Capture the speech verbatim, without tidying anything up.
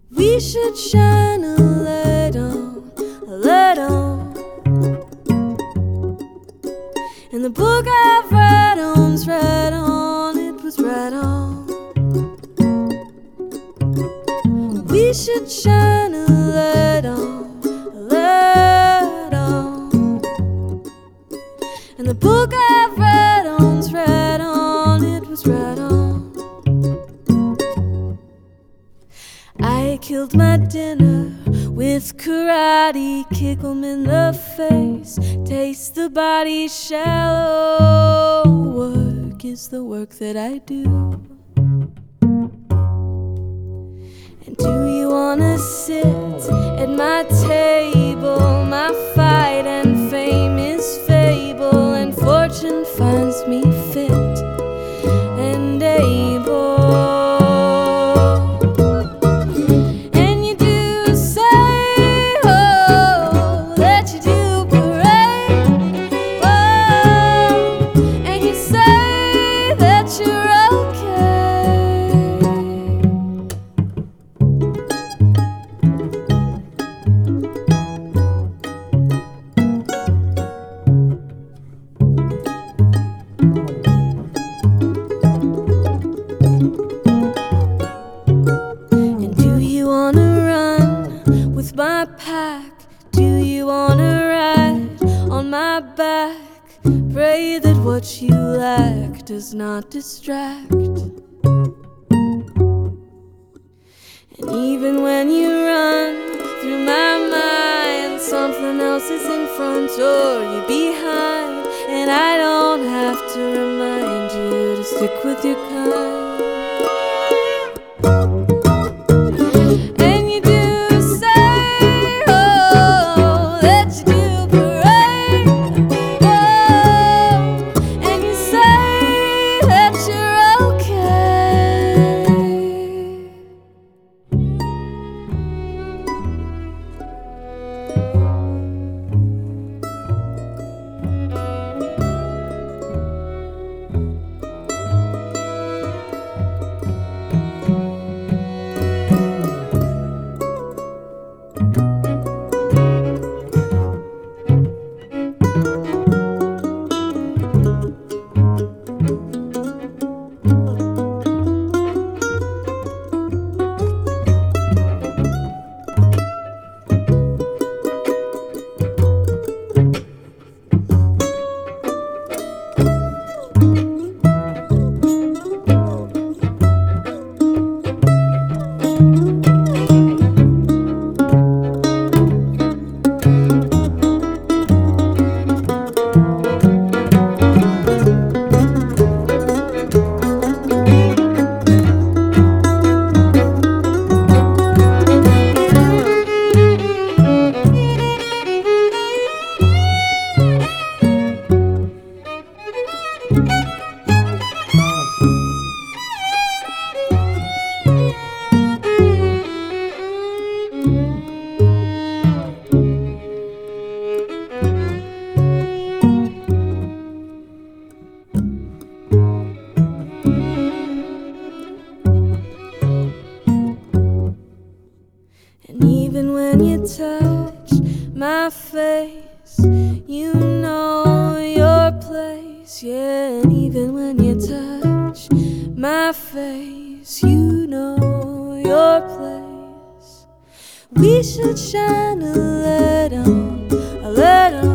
We should shine a light on, a light on. And the book I've read on's right on, it was right on. We should shine a light on, a light on. And the book I've read on's right on, it was right on. I killed my dinner with karate, kick 'em in the face, taste the body shallow. Work is the work that I do. And do you wanna sit at my table? My fight and fame is fable, and fortune finds me fit and able. My pack, do you wanna ride on my back? Pray that what you lack does not distract. And even when you run through my mind, something else is in front or you're behind, and I don't have to remind you to stick with your kind. And even when you touch my face, you know your place. Yeah, and even when you touch my face, you know your place. We should shine a light on, a light on.